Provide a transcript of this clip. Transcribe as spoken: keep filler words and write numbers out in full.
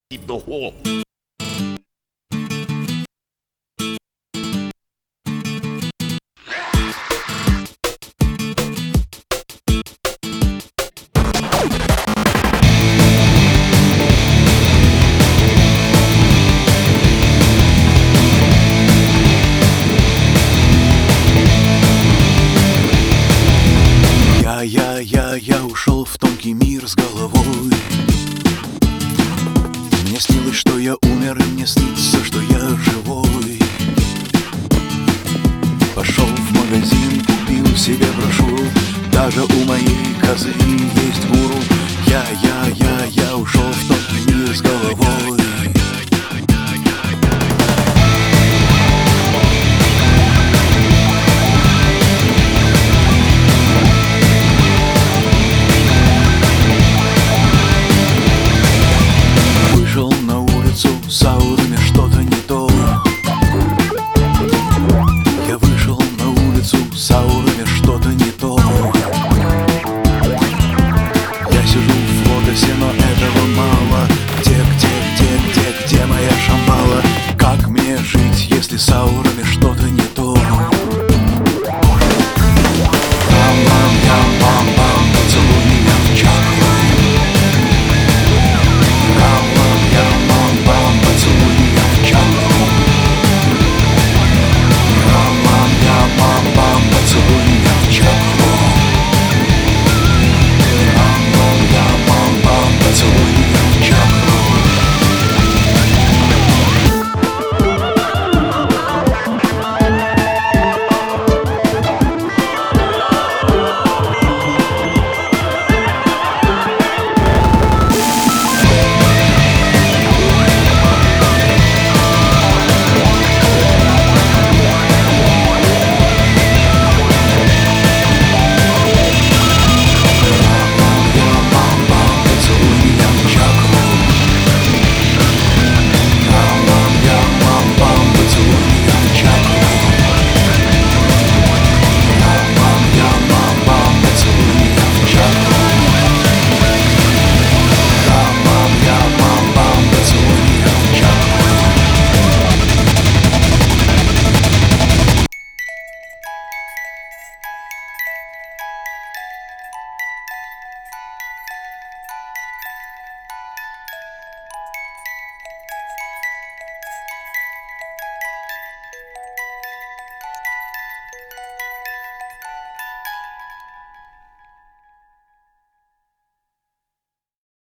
the hole. Я, я, я, я ушел в тонкий мир с головой. Мне снилось, что я умер, и мне снится, что я живой. Пошел в магазин, купил себе брошюру. Даже у моей козы есть губы.